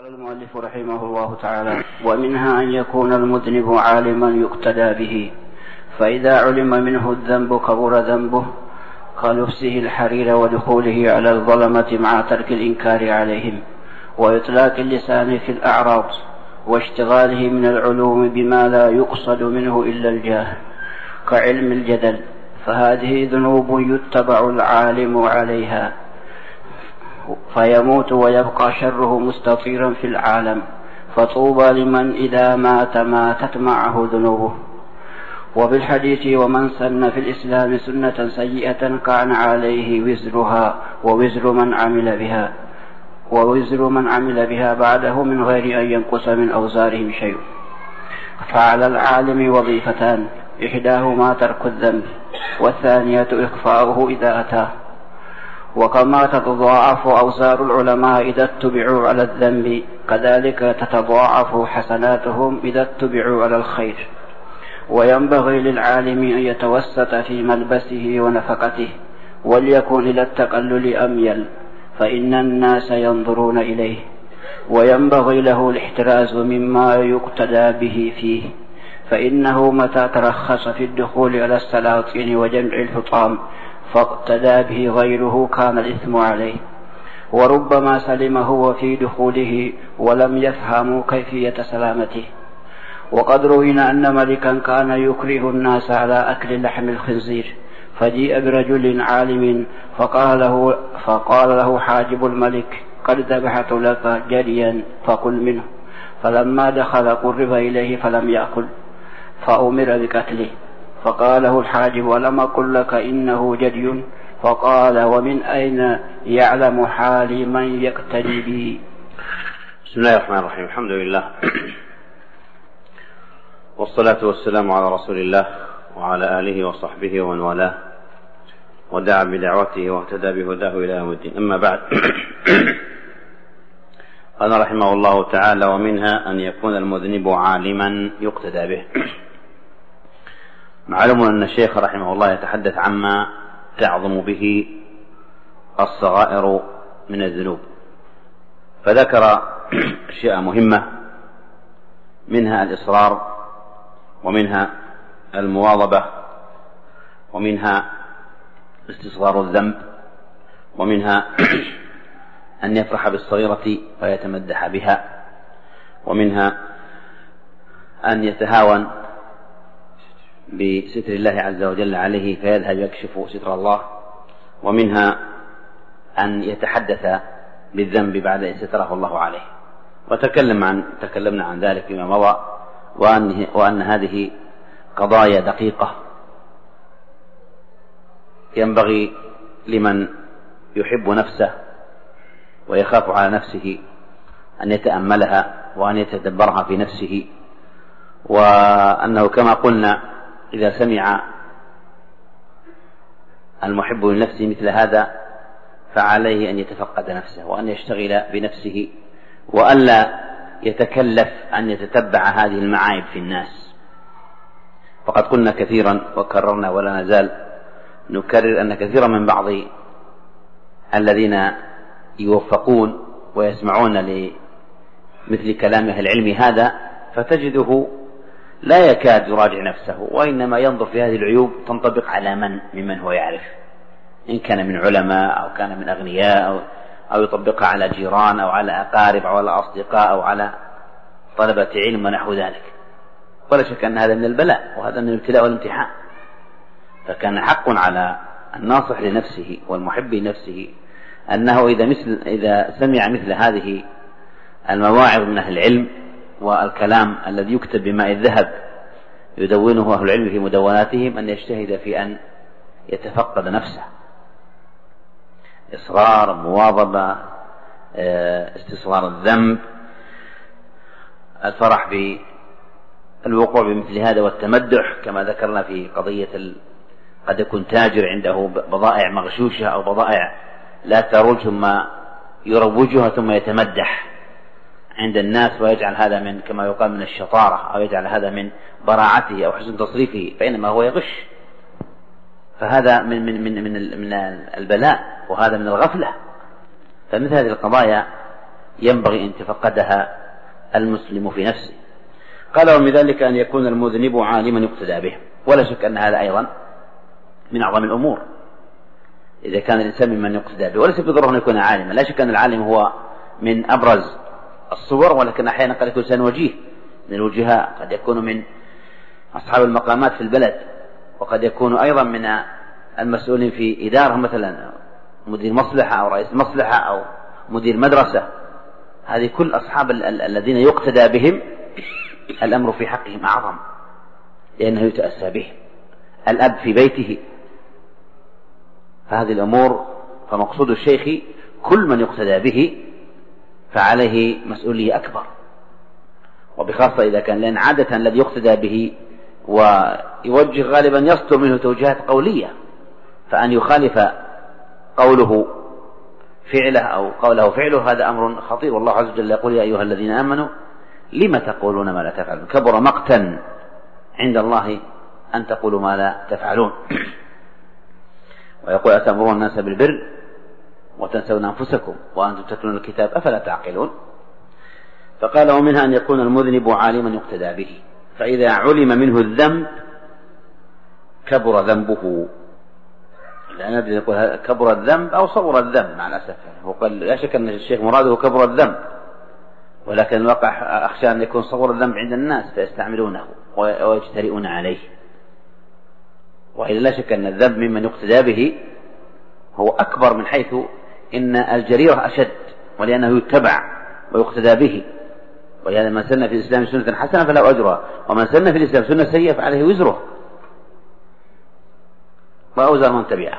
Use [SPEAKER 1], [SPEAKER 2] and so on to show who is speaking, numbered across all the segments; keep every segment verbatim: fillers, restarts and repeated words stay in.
[SPEAKER 1] قال المؤلف رحمه الله تعالى: ومنها أن يكون المذنب عالما يقتدى به، فإذا علم منه الذنب كبر ذنبه كلبسه الحرير ودخوله على الظلمة مع ترك الإنكار عليهم وإطلاق اللسان في الأعراض واشتغاله من العلوم بما لا يقصد منه إلا الجاه كعلم الجدل، فهذه ذنوب يتبع العالم عليها فيموت ويبقى شره مستطيرا في العالم، فطوبى لمن إذا مات ماتت معه ذنوبه. وبالحديث: ومن سن في الإسلام سنة سيئة كان عليه وزرها ووزر من عمل بها ووزر من عمل بها بعده من غير أن ينقص من أوزارهم شيء. فعلى العالم وظيفتان: إحداهما ترك الذنب، والثانية إخفاؤه إذا أتاه. وكما تتضاعف أوزار العلماء إذا اتبعوا على الذنب، كذلك تتضاعف حسناتهم إذا اتبعوا على الخير. وينبغي للعالم أن يتوسط في ملبسه ونفقته، وليكن إلى التقلل أميل، فإن الناس ينظرون إليه. وينبغي له الاحتراز مما يقتدى به فيه، فإنه متى ترخص في الدخول على السلاطين وجمع الحطام فاقتدى به غيره كان الإثم عليه، وربما سلم هو في دخوله ولم يفهموا كيفية سلامته. وقد روينا أن ملكا كان يكره الناس على أكل لحم الخنزير، فجيء برجل عالم فقال له, فقال له حاجب الملك: قد ذبحت لك جريا فقل منه. فلما دخل قرب إليه فلم يأكل فأمر بقتله، فقال له الحاجب: ألم أقل لك إنه جدي؟ فقال: ومن أين يعلم حالي من يقتدي بي؟
[SPEAKER 2] بسم الله الرحمن الرحيم. الحمد لله، والصلاة والسلام على رسول الله وعلى آله وصحبه ومن والاه ودعا بدعوته واهتدى بهداه إلى يوم الدين. أما بعد، قال رحمه الله تعالى: ومنها أن يكون المذنب عالما يقتدى به. معلوم أن الشيخ رحمه الله يتحدث عما تعظم به الصغائر من الذنوب، فذكر أشياء مهمة، منها الإصرار، ومنها المواظبة، ومنها استصغار الذنب، ومنها أن يفرح بالصغيرة ويتمدح بها، ومنها أن يتهاون بستر الله عز وجل عليه فيذهب يكشف ستر الله، ومنها أن يتحدث بالذنب بعد أن ستره الله عليه. وتكلم عن تكلمنا عن ذلك فيما مضى، وأن, وأن هذه قضايا دقيقة ينبغي لمن يحب نفسه ويخاف على نفسه أن يتأملها وأن يتدبرها في نفسه، وأنه كما قلنا إذا سمع المحب لنفسه مثل هذا فعليه أن يتفقد نفسه وأن يشتغل بنفسه، وألا يتكلف أن يتتبع هذه المعايب في الناس. فقد قلنا كثيرا وكررنا ولا نزال نكرر أن كثيرا من بعض الذين يوفقون ويسمعون لمثل كلام أهل العلم هذا فتجده لا يكاد يراجع نفسه، وإنما ينظر في هذه العيوب تنطبق على من ممن هو يعرف، إن كان من علماء أو كان من أغنياء أو, أو يطبقها على جيران أو على أقارب أو على أصدقاء أو على طلبة علم ونحو ذلك. ولا شك أن هذا من البلاء وهذا من الابتلاء والامتحان. فكان حق على الناصح لنفسه والمحب لنفسه أنه إذا, مثل إذا سمع مثل هذه المواعظ من أهل العلم والكلام الذي يكتب بماء الذهب يدونه أهل العلم في مدوناتهم أن يجتهد في أن يتفقد نفسه، إصرار، مواظبة، استصغار الذنب، الفرح بالوقوع بمثل هذا والتمدح، كما ذكرنا في قضية قد يكون تاجر عنده بضائع مغشوشة أو بضائع لا تروج ثم يروجها ثم يتمدح عند الناس ويجعل هذا من كما يقال من الشطارة، أو يجعل هذا من براعته أو حسن تصريفه، فإنما هو يغش. فهذا من من من من من البلاء، وهذا من الغفلة. فمثل هذه القضايا ينبغي أن يتفقدها المسلم في نفسه. قال ومن ذلك أن يكون المذنب عالما يقتدى به، ولا شك أن هذا أيضا من أعظم الأمور إذا كان الإنسان ممن يقتدى به، وليس بضره أن يكون عالما. لا شك أن العالم هو من أبرز الصور، ولكن أحيانا قد يكون إنسان وجيه من الوجهاء، قد يكون من أصحاب المقامات في البلد، وقد يكون أيضا من المسؤولين في إدارة، مثلا مدير مصلحة أو رئيس مصلحة أو مدير مدرسة. هذه كل أصحاب الذين يقتدى بهم الأمر في حقهم أعظم، لأنه يتأسى به. الأب في بيته، فهذه الأمور فمقصود الشيخ كل من يقتدى به فعليه مسؤولية أكبر، وبخاصة إذا كان، لأن عادة الذي يقتدى به ويوجه غالبا يصدر منه توجيهات قولية، فأن يخالف قوله فعله أو قوله فعله هذا أمر خطير. والله عز وجل يقول يا أيها الذين آمنوا لم تقولون ما لا تفعلون كبر مقتا عند الله أن تقولوا ما لا تفعلون. ويقول أتأمرون الناس بالبر وتنسون أنفسكم وأنتم تتلون الكتاب أفلا تعقلون. فقال ومنها أن يكون المذنب عالما يقتدى به، فإذا علم منه الذنب كبر ذنبه. لا ندري يقول كبر الذنب أو صغر الذنب، مع الأسف هو قال لا شك أن الشيخ مراده كبر الذنب، ولكن الواقع أخشى أن يكون صغر الذنب عند الناس فيستعملونه ويجترئون عليه. وإلا لا شك أن الذنب ممن يقتدى به هو أكبر، من حيث إن الجريرة أشد، ولأنه يتبع ويقتدى به. ولهذا من سن في الإسلام سنة حسنة فله أجرها، ومن سن في الإسلام سنة سيئة فعليه وزره وأوزر من تبعه.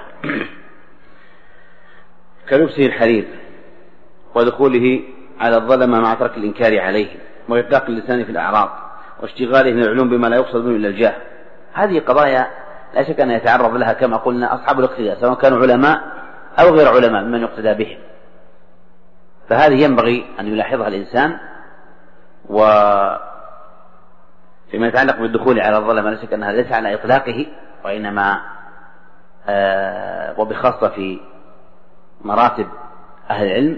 [SPEAKER 2] كلبسه الحرير ودخوله على الظلمة مع ترك الإنكار عليه، وإطلاق اللسان في الأعراض، واشتغاله من العلوم بما لا يقصد منه إلا الجاه. هذه قضايا لا شك أن يتعرض لها كما قلنا أصحاب الاقتداء، سواء كانوا علماء أو غير علماء ممن يقتدى بهم. فهذه ينبغي أن يلاحظها الإنسان. وفيما يتعلق بالدخول على الظلمة لا شك أنها ليس على إطلاقه، وإنما آه وبخاصة في مراتب أهل العلم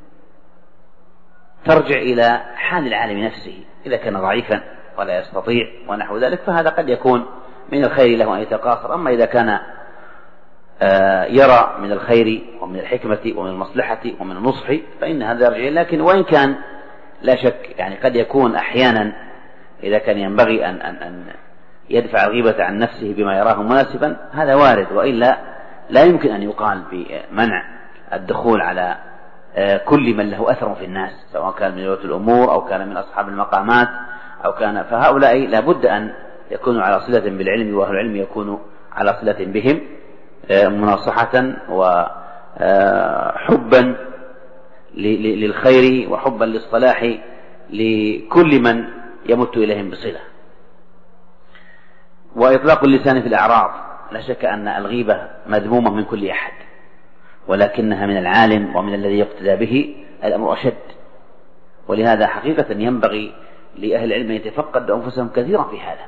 [SPEAKER 2] ترجع إلى حال العالم نفسه. إذا كان ضعيفا ولا يستطيع ونحو ذلك فهذا قد يكون من الخير له أن يتقاصر. أما إذا كان آه يرى من الخير ومن الحكمة ومن المصلحة ومن النصح فإن هذا يرجع. لكن وإن كان لا شك يعني قد يكون أحيانا إذا كان ينبغي أن, أن, أن يدفع الغيبة عن نفسه بما يراه مناسبا هذا وارد، وإلا لا يمكن أن يقال بمنع الدخول على كل من له أثر في الناس، سواء كان من ولاة الأمور أو كان من أصحاب المقامات أو كان، فهؤلاء لابد أن يكونوا على صلة بالعلم، وأهل العلم يكونوا على صلة بهم مناصحة وحبا للخير وحبا للصلاح لكل من يمت إليهم بصلة. وإطلاق اللسان في الأعراض، لا شك أن الغيبة مذمومة من كل أحد، ولكنها من العالم ومن الذي يقتدى به الأمر أشد. ولهذا حقيقة ينبغي لأهل العلم أن يتفقدوا أنفسهم كثيرا في هذا،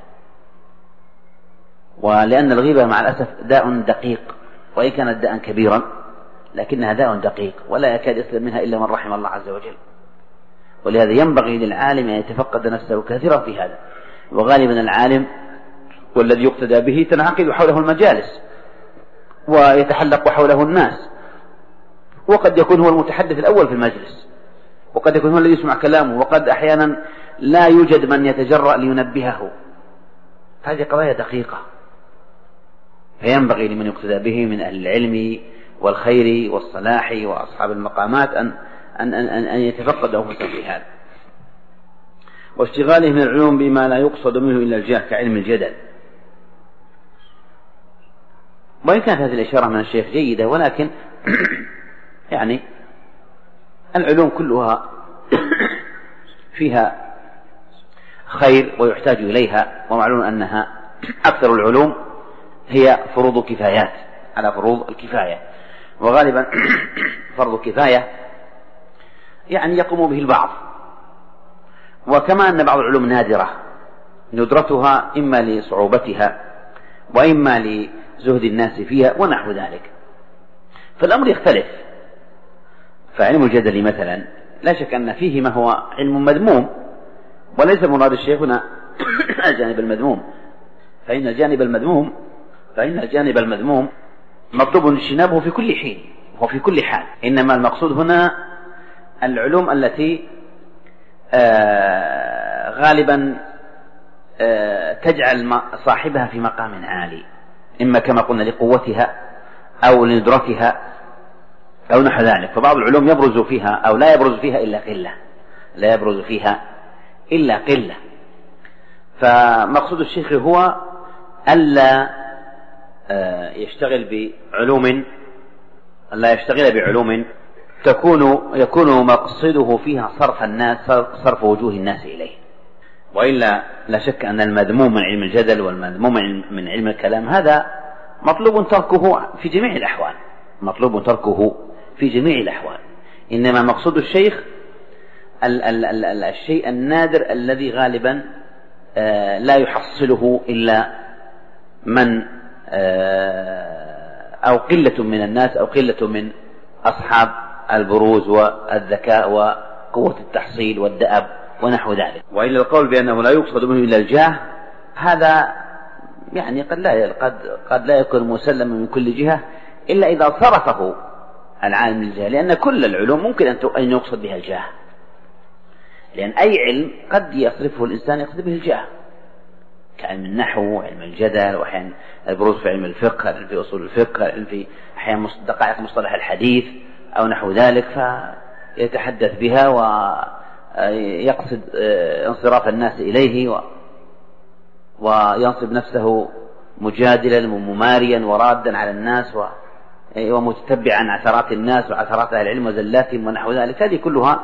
[SPEAKER 2] ولأن الغيبة مع الأسف داء دقيق، وإن كانت داء كبيرا لكنها داء دقيق ولا يكاد يسلم منها إلا من رحم الله عز وجل. ولهذا ينبغي للعالم أن يتفقد نفسه كثيرا في هذا. وغالبا العالم والذي يقتدى به تنعقد حوله المجالس ويتحلق حوله الناس، وقد يكون هو المتحدث الأول في المجلس، وقد يكون هو الذي يسمع كلامه، وقد أحيانا لا يوجد من يتجرأ لينبهه. هذه قضايا دقيقة، فينبغي لمن يقتدى به من أهل العلم والخير والصلاح وأصحاب المقامات أن أن أن, أن يتفقدوا أنفسهم في هذا. واشتغاله من العلوم بما لا يقصد منه إلا الجاه كعلم الجدل. وإن كانت هذه الإشارة من الشيخ جيدة، ولكن يعني العلوم كلها فيها خير ويحتاج إليها، ومعلوم أنها أكثر العلوم هي فروض كفايات على فروض الكفاية، وغالبا فرض كفاية يعني يقوم به البعض. وكما أن بعض العلوم نادرة ندرتها إما لصعوبتها وإما لزهد الناس فيها ونحو ذلك، فالأمر يختلف. فعلم الجدل مثلا لا شك أن فيه ما هو علم مذموم، وليس مراد الشيخ هنا الجانب المذموم، فإن الجانب المذموم فإن الجانب المذموم مطلوب اجتنابه في كل حين وفي كل حال، إنما المقصود هنا العلوم التي آه غالبا آه تجعل صاحبها في مقام عالي، إما كما قلنا لقوتها أو لندرتها أو نحو ذلك. فبعض العلوم يبرز فيها أو لا يبرز فيها إلا قلة لا يبرز فيها إلا قلة. فمقصود الشيخ هو ألا يشتغل بعلوم ألا يشتغل بعلوم تكون يكون مقصده فيها صرف الناس صرف وجوه الناس إليه، وإلا لا شك أن المذموم من علم الجدل والمذموم من علم الكلام هذا مطلوب تركه في جميع الأحوال مطلوب تركه في جميع الأحوال. إنما مقصود الشيخ ال ال ال ال الشيء النادر الذي غالبا آه لا يحصله إلا من آه أو قلة من الناس أو قلة من أصحاب البروز والذكاء وقوة التحصيل والدأب ونحو ذلك. وإلا القول بأنه لا يقصد منه إلا الجاه هذا يعني قد لا قد قد لا يكون مسلما من كل جهة إلا إذا صرفه العالم للجاه، لأن كل العلوم ممكن أن يقصد بها الجاه، لأن أي علم قد يصرفه الإنسان يقصد به الجاه، كعلم النحو، علم الجدل، وأحيانا البروز في علم الفقه، علم في أصول الفقه، علم في أحيانا دقائق مصطلح الحديث أو نحو ذلك، فيتحدث بها ويقصد انصراف الناس إليه وينصب نفسه مجادلا ومماريا ورادا على الناس ومتتبعا عثرات الناس وعثرات أهل العلم وزلاتهم ونحو ذلك. هذه كلها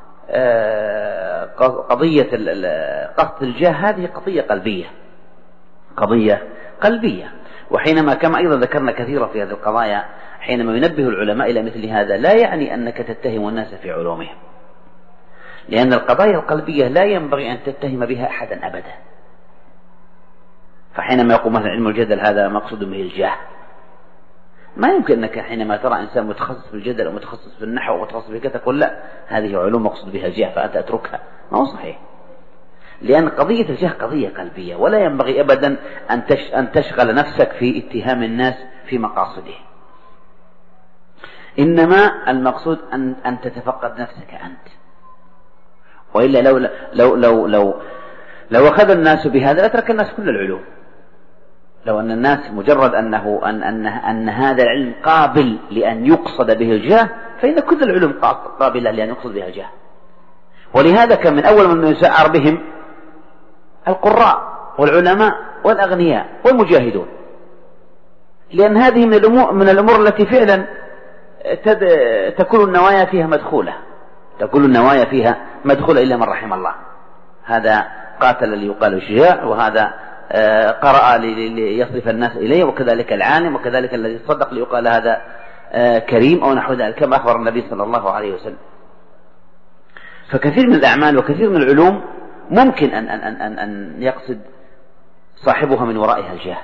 [SPEAKER 2] قضية قصد الجاه، هذه قضية قلبية قضية قلبية. وحينما كما أيضا ذكرنا كثيرا في هذه القضايا، حينما ينبه العلماء إلى مثل هذا لا يعني أنك تتهم الناس في علومهم، لأن القضايا القلبية لا ينبغي أن تتهم بها أحدا أبدا. فحينما يقول مثلا علم الجدل هذا مقصود به الجاه، ما يمكن أنك حينما ترى إنسان متخصص في الجدل ومتخصص في النحو ومتخصص في كذا تقول لا هذه علوم مقصود بها الجاه فأنت أتركها، ما هو صحيح، لأن قضية الجاه قضية قلبية، ولا ينبغي أبدا أن تشغل نفسك في اتهام الناس في مقاصده، إنما المقصود أن أن تتفقد نفسك أنت. وإلا لو لو لو لو لو أخذ الناس بهذا لترك الناس كل العلوم. لو أن الناس مجرد أنه أن أن أن هذا العلم قابل لأن يقصد به الجاه، فإن كل العلوم قابلة لأن يقصد بها الجاه. ولهذا كان من أول من يسعر بهم القراء والعلماء والأغنياء والمجاهدون، لأن هذه من الأمور من الأمور التي فعلا تكون النوايا فيها مدخولة تكون النوايا فيها مدخولة إلا من رحم الله. هذا قاتل ليقال شجاع، وهذا قرأ ليصرف الناس إليه، وكذلك العالم، وكذلك الذي صدق ليقال هذا كريم أو نحو ذلك كما أخبر النبي صلى الله عليه وسلم. فكثير من الأعمال وكثير من العلوم ممكن أن, أن, أن, أن يقصد صاحبها من ورائها الجاه،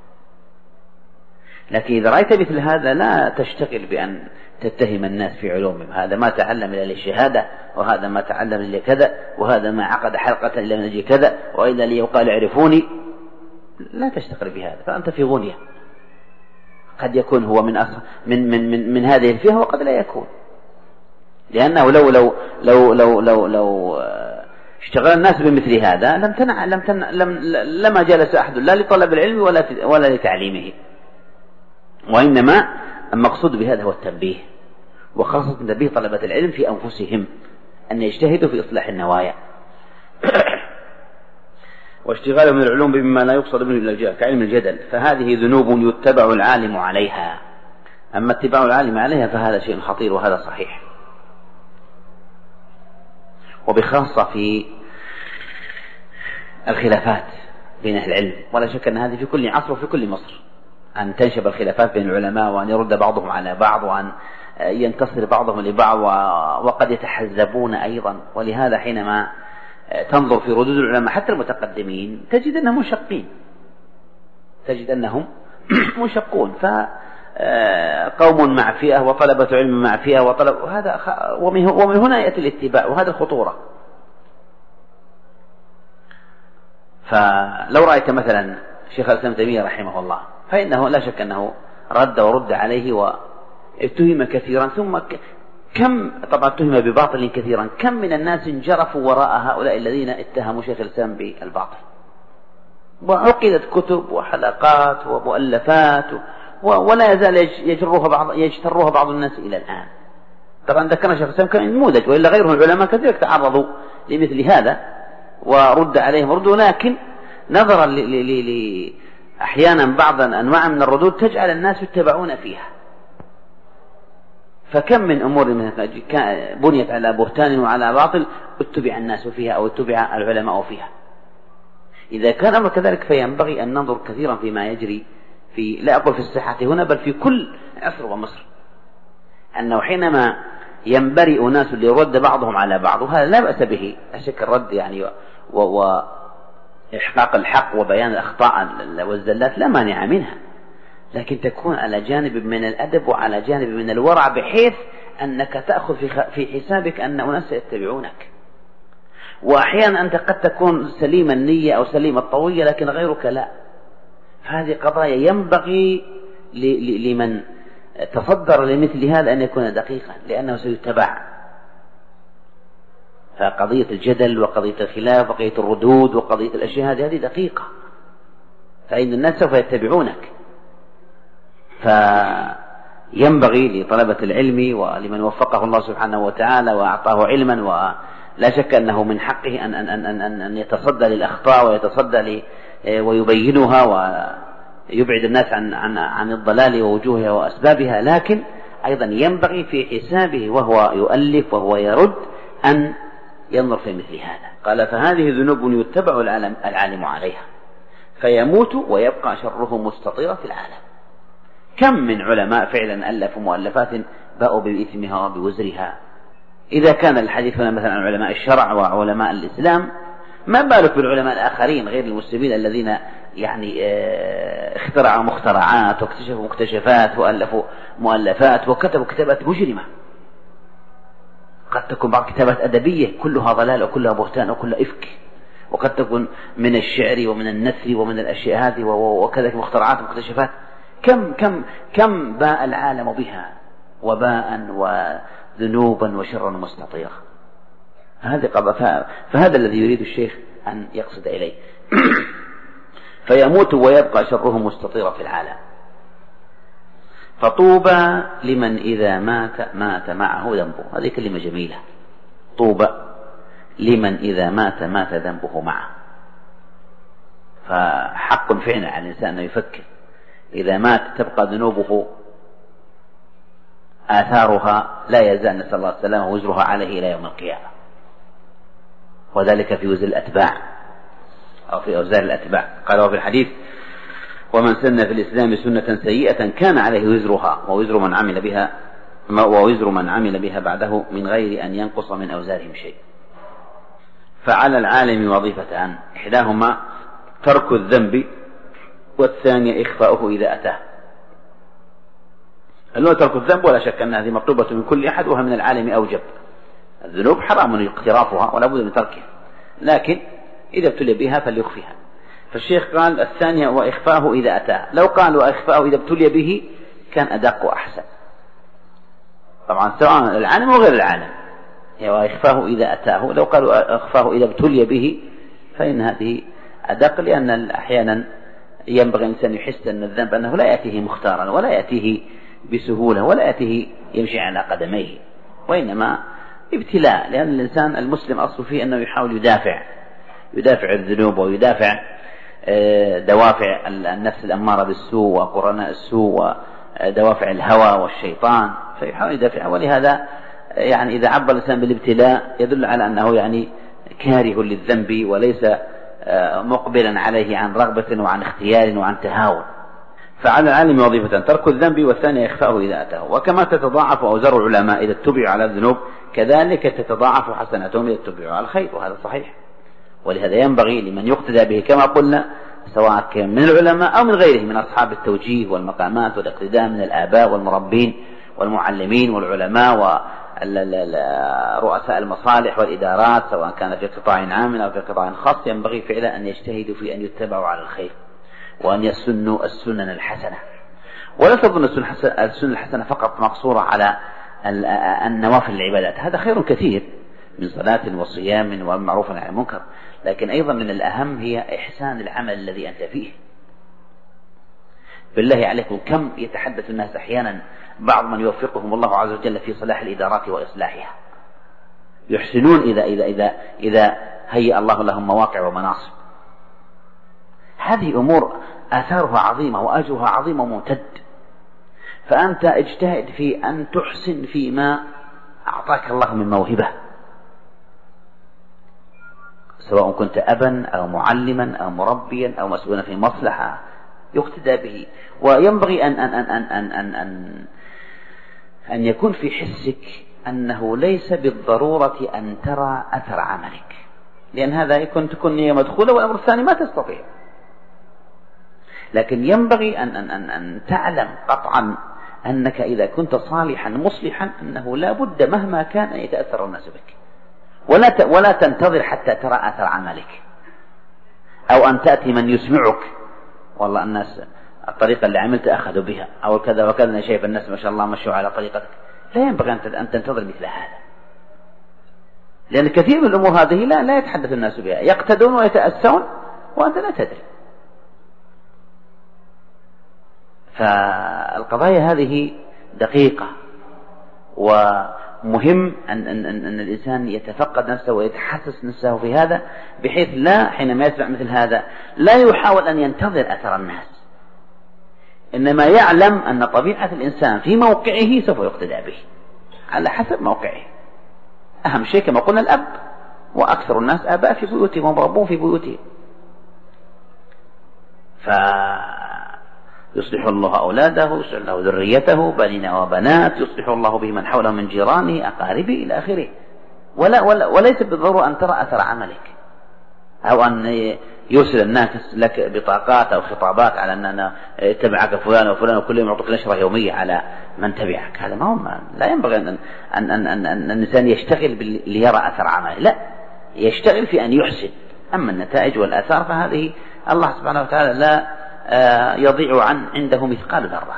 [SPEAKER 2] لكن إذا رأيت مثل هذا لا تشتغل بأن تتهم الناس في علومهم، هذا ما تعلم إلا للشهادة، وهذا ما تعلم إلا كذا، وهذا ما عقد حلقة إلا من أجل كذا، وإذا ليقال اعرفوني. لا تشتغل بهذا، فأنت في غنية. قد يكون هو من أصل من من من, من هذه الفئة وقد لا يكون، لأنه لو لو لو لو لو, لو اشتغل الناس بمثل هذا لم تنع لم تنع لم لما جلس أحد لا لطلب العلم ولا ولا لتعليمه. وإنما المقصود بهذا هو التنبيه، وخاصة تنبيه طلبة العلم في أنفسهم أن يجتهدوا في إصلاح النوايا واشتغاله من العلوم بما لا يقصد منه إلا الجاه كعلم الجدل، فهذه ذنوب يتبع العالم عليها. أما اتباع العالم عليها فهذا شيء خطير، وهذا صحيح، وبخاصة في الخلافات بين أهل العلم. ولا شك أن هذه في كل عصر وفي كل مصر، أن تنشب الخلافات بين العلماء، وأن يرد بعضهم على بعض، وأن ينتصر بعضهم لبعض، وقد يتحزبون أيضا. ولهذا حينما تنظر في ردود العلماء حتى المتقدمين تجد أنهم مشقين تجد أنهم مشقون قوم مع فئة وطلبة علم مع فئة وطلب هذا، ومن هنا يأتي الاتباع، وهذا الخطورة. فلو رأيت مثلا شيخ الإسلام ابن تيمية رحمه الله، فإنه لا شك أنه رد ورد عليه واتهم كثيرا، ثم كم طبعا اتهم بباطل كثيرا، كم من الناس انجرفوا وراء هؤلاء الذين اتهموا شيخ الإسلام بالباطل، وعقدت كتب وحلقات ومؤلفات، ولا يزال يجرها بعض يجترها بعض الناس إلى الآن. طبعا ذكرنا شيخ الإسلام كنموذج، وإلا غيره من العلماء كثير تعرضوا لمثل هذا ورد عليهم ردوا، لكن نظرا ل أحيانا بعض أنواع من الردود تجعل الناس يتبعون فيها. فكم من أمور بنيت على بهتان وعلى باطل اتبع الناس فيها أو اتبع العلماء فيها. إذا كان أمر كذلك فينبغي أن ننظر كثيرا فيما يجري في، لا أقول في الصحة هنا، بل في كل عصر ومصر، أنه حينما ينبرئ ناس ليرد بعضهم على بعض، وهذا لا بأس به، أشك الرد يعني وإحقاق الحق وبيان الأخطاء والزلات لا مانع منها، لكن تكون على جانب من الأدب وعلى جانب من الورع، بحيث أنك تأخذ في حسابك أن أناس يتبعونك. وأحيانا أنت قد تكون سليم النية أو سليم الطوية لكن غيرك لا. فهذه قضايا ينبغي لمن تصدر لمثل هذا أن يكون دقيقا، لأنه سيتبع. فقضية الجدل وقضية الخلاف وقضية الردود وقضية الأشياء هذه دقيقة، فإن الناس سوف يتبعونك. فينبغي لطلبة العلم ولمن وفقه الله سبحانه وتعالى وأعطاه علما، ولا شك أنه من حقه أن, أن, أن, أن, أن يتصدى للأخطاء ويتصدى ويبينها ويبعد الناس عن, عن, عن الضلال ووجوهها وأسبابها، لكن أيضا ينبغي في حسابه وهو يؤلف وهو يرد أن ينظر في مثل هذا. قال فهذه ذنوب يتبع العالم, العالم عليها فيموت ويبقى شره مستطيرا في العالم. كم من علماء فعلا ألفوا مؤلفات باءوا بإثمها وبوزرها. إذا كان الحديث هنا مثلا عن علماء الشرع وعلماء الإسلام، ما بالك بالعلماء الآخرين غير المسلمين الذين يعني اخترعوا مخترعات واكتشفوا مكتشفات وألفوا مؤلفات وكتبوا كتابات مجرمة، قد تكون بعض كتابات أدبية كلها ضلال وكلها بهتان وكلها إفك، وقد تكون من الشعر ومن النثر ومن الأشياء هذه وكذلك مخترعات ومكتشفات. كم كم كم باء العالم بها وباء وذنوبا وشرا مستطيرا. هذه قضاء، فهذا الذي يريد الشيخ أن يقصد إليه. فيموت ويبقى شره مستطيرا في العالم. فطوبى لمن إذا مات مات معه ذنبه. هذه كلمة جميلة، طوبى لمن إذا مات مات ذنبه معه. فحق فعلا على الإنسان أن يفكر، إذا مات تبقى ذنوبه آثارها لا يزال نسأل الله السلامة وزرها عليه إلى يوم القيامة، وذلك في وزر الأتباع أو في أوزار الأتباع. قال في الحديث ومن سن في الإسلام سنة سيئة كان عليه وزرها ووزر من عمل بها ووزر من عمل بها بعده من غير أن ينقص من أوزارهم شيء. فعلى العالم وظيفتان، إحداهما ترك الذنب والثانية إخفاؤه إذا أتاه. الأول ترك الذنب، ولا شك أن هذه مطلوبة من كل أحد، وها من العالم أوجب. الذنوب حرام اقترافها ولا بد من تركها، لكن إذا ابتلي بها فليخفيها. فالشيخ قال الثانية وإخفاؤه إذا أتاه. لو قال وإخفاؤه إذا ابتلي به كان أدق وأحسن، طبعا سواء العالم وغير العالم. وإخفاؤه إذا أتاه، لو قالوا إخفاؤه إذا ابتلي به فإن هذه أدق، لأن أحيانا ينبغي الإنسان يحس أن الذنب أنه لا يأتيه مختارا ولا يأتيه بسهولة ولا يأتيه يمشي على قدميه، وإنما ابتلاء. لأن الإنسان المسلم أصل فيه أنه يحاول يدافع يدافع الذنوب ويدافع دوافع النفس الأمارة بالسوء وقرناء السوء ودوافع الهوى والشيطان، فيحاول يدافع. ولهذا يعني إذا عبر الإنسان بالابتلاء يدل على أنه يعني كاره للذنب وليس مقبلا عليه عن رغبة وعن اختيار وعن تهاون. فعلى العالم وظيفة ترك الذنب والثانية إخفاؤه إذا أتاه. وكما تتضاعف أوزار العلماء إذا اتبعوا على الذنوب كذلك تتضاعف حسناتهم إذا اتبعوا على الخير، وهذا صحيح. ولهذا ينبغي لمن يقتدى به كما قلنا سواء كان من العلماء أو من غيرهم من أصحاب التوجيه والمقامات والاقتداء من الآباء والمربين والمعلمين والعلماء ورؤساء المصالح والإدارات، سواء كان في قطاع عام أو في قطاع خاص، ينبغي فعلا أن يجتهدوا في أن يتبعوا على الخير وأن يسنوا السنن الحسنة. ولا تظن السنن الحسنة فقط مقصورة على النوافل العبادات، هذا خير كثير من صلاة وصيام ومعروف عن المنكر، لكن أيضا من الأهم هي إحسان العمل الذي أنت فيه. بالله عليكم كم يتحدث الناس أحيانا بعض من يوفقهم الله عز وجل في صلاح الإدارات وإصلاحها، يحسنون إذا إذا إذا إذا هيأ الله لهم مواقع ومناصب. هذه أمور آثارها عظيمة وأجرها عظيم وممتد، فأنت اجتهد في أن تحسن فيما أعطاك الله من موهبة، سواء كنت أبا أو معلما أو مربيا أو مسؤولا في مصلحة يقتدى به. وينبغي أن أن أن أن أن أن أن يكون في حسك أنه ليس بالضرورة أن ترى أثر عملك، لأن هذا يكون تكون نية مدخولة، والأمر الثاني ما تستطيع. لكن ينبغي أن أن أن أن تعلم قطعا أنك إذا كنت صالحا مصلحا أنه لا بد مهما كان أن يتأثر الناس بك، ولا ولا تنتظر حتى ترى أثر عملك، أو أن تأتي من يسمعك والله الناس الطريقة اللي عملت أخذوا بها أو كذا وكذا، أنا شايف الناس ما شاء الله مشوا على طريقتك. لا ينبغي أن تنتظر مثل هذا، لأن كثير من الأمور هذه لا لا يتحدث الناس بها، يقتدون ويتأسون وأنت لا تدري. فالقضايا هذه دقيقة، ومهم أن, أن, أن, أن الإنسان يتفقد نفسه ويتحسس نفسه في هذا، بحيث لا حينما يسمع مثل هذا لا يحاول أن ينتظر أثر الناس، إنما يعلم أن طبيعة الإنسان في موقعه سوف يقتدى به على حسب موقعه. أهم شيء كما قلنا الأب، وأكثر الناس آباء في بيوتهم ومربون في بيوتهم، فيصلح الله أولاده، يصلح الله ذريته، بنين وبنات، يصلح الله به من حوله من جيرانه أقاربه إلى آخره. ولا ولا وليس بالضرورة أن ترى أثر عملك، أو أن يرسل الناس لك بطاقات أو خطابات على أن اتبعك فلان وفلان وكل يوم يعطيك نشرة يومية على من تبعك. هذا ما هو، لا ينبغي أن, أن, أن, أن, أن الإنسان يشتغل ليرى أثر عمله، لا، يشتغل في أن يحسن. أما النتائج والآثار فهذه الله سبحانه وتعالى لا يضيع عن عنده مثقال ذرة.